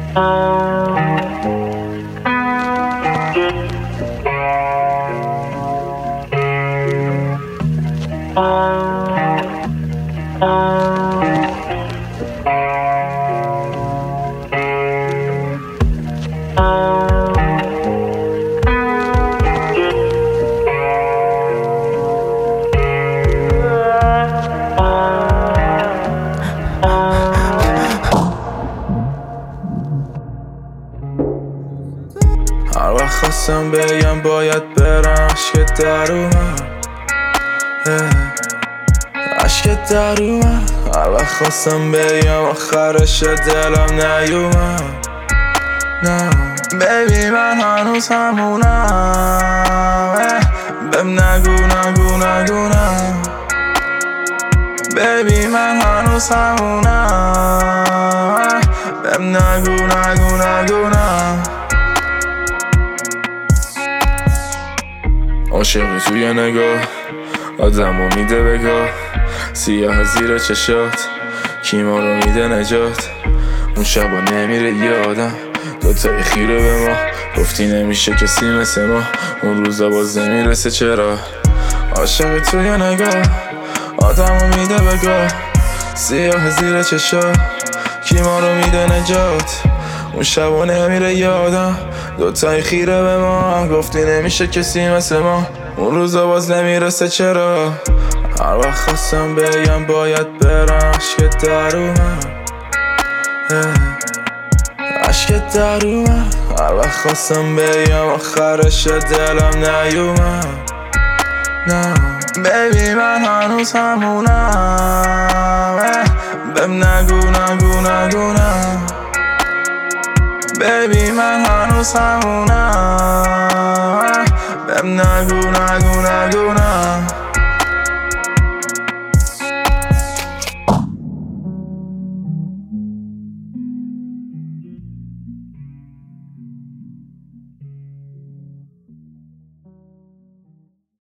هر وقت خواستم بگم باید برم عشقت در اومد، عشقت در اومد. هر وقت خواستم بگم آخرش دلم نیومد. نه بیبی من هنوز همونم، بهم نگو نگو نگو نه. بیبی من هنوز همونم، بهم نگو نگو نگو نه. عاشقی توی نگاه آدمو میده بگاه، سیاه زیر چشات کی ما رو میده نجات. اون شبا نمیره یادم دوتای خیره به ما، گفتی نمیشه کسی مثل ما، اون روزا باز نمیرسه چرا. عاشقی توی نگاه آدمو میده بگاه، سیاه زیر چشات کی ما رو میده نجات. اون شبا نمیره یادم دوتای خیره به ما، گفتی نمیشه کسی مثل ما، اون روزا باز نمیرسه چرا. هر وقت خواستم بگم باید برم عشقت در اومد، عشقت در اومد. هر وقت خواستم بگم آخرش دلم نیومد. نه بیبی من هنوز همونم، بهم نگو نگو نگو نه. بیبی من هنوز همونم، بهم نگو نگو نگو نه.